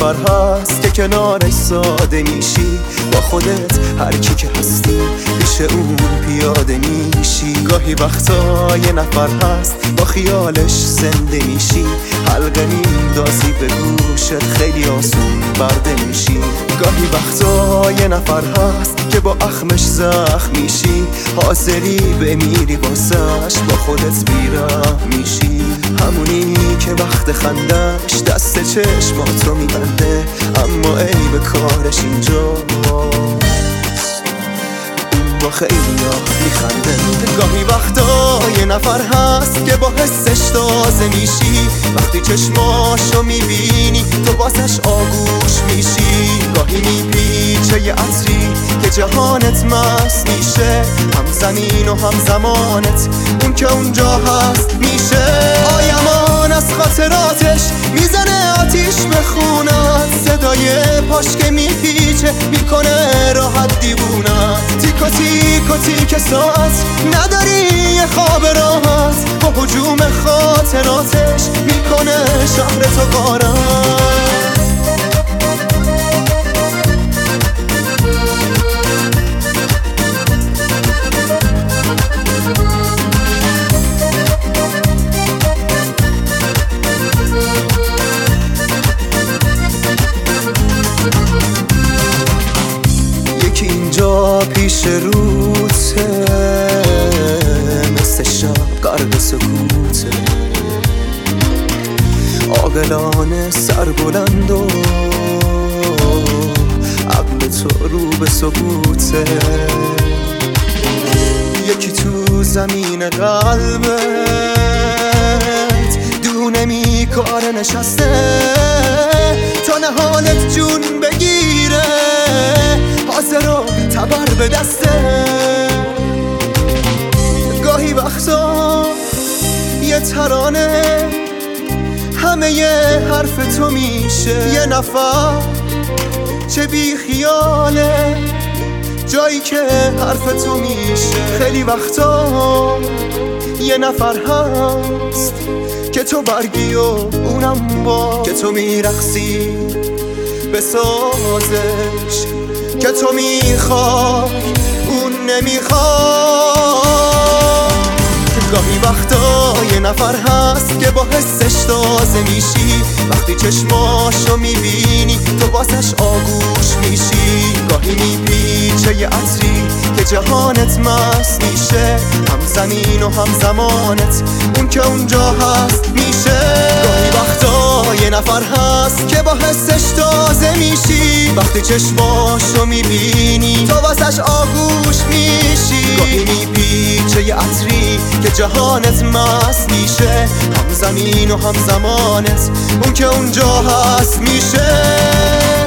نفر هست که کنارش ساده میشی، با خودت هر کی که هستی پیش اون پیاده میشی. گاهی وقتا یه نفر هست با خیالش زنده میشی، حلقه میندازی به گوشت خیلی آسون برده میشی. گاهی وقتا یه نفر هست که با اخمش زخم میشی، حاضری بمیری واسش، با خودت بیراه میشی. همونی که وقت خندش دست چشمات رو میبنده، اما ای به کارش اینجاست، با خیلی میخنده. گاهی وقتا یه نفر هست که با حسش تازه میشی، وقتی چشماشو میبینی تو واسش آغوش میشی. گاهی میپیچه یه عطری که جهانت مست میشه، هم زمین و هم زمانت اون که اونجا هست میشه. آیمان از خاطراتش میزنه آتیش به خونت، صدای پاش که میپیچه میکنه راحت دیوونت. تیکو تیکو تیک ساعت نداری یه خواب راحت، با هجوم خاطراتش میکنه شهر تو غارت. اینجا پیش روته، مثل شب غرق سکوته، عاقلانه سر بلند و عقل تو رو به ثبوته. یکی تو زمین قلبت دونه میکاره نشسته، تا نهالت جون بگیره حاضر و تبر به دسته. گاهی وقتا یه ترانه همه یه حرف تو میشه، یه نفر چه بی خیاله جایی که حرف تو میشه. خیلی وقتا یه نفر هست که تو برگی و اونم با، که تو میرقصی به سازش، که تو میخوای اون نمیخوای. گاهی وقتا یه نفر هست که با حسش تازه میشی، وقتی چشماشو میبینی تو واسش آغوش میشی. گاهی میپیچه یه عطری که جهانت مست میشه، هم زمین و هم زمانت اون که اونجا هست میشه. گاهی وقتا یه نفر هست که با حسش تازه میشی، وقتی چشماشو میبینی تو واسش آغوش میشی. گاهی میپیچه یه عطری که جهانت مست میشه، هم زمین و هم زمانت اون که اونجا هست میشه.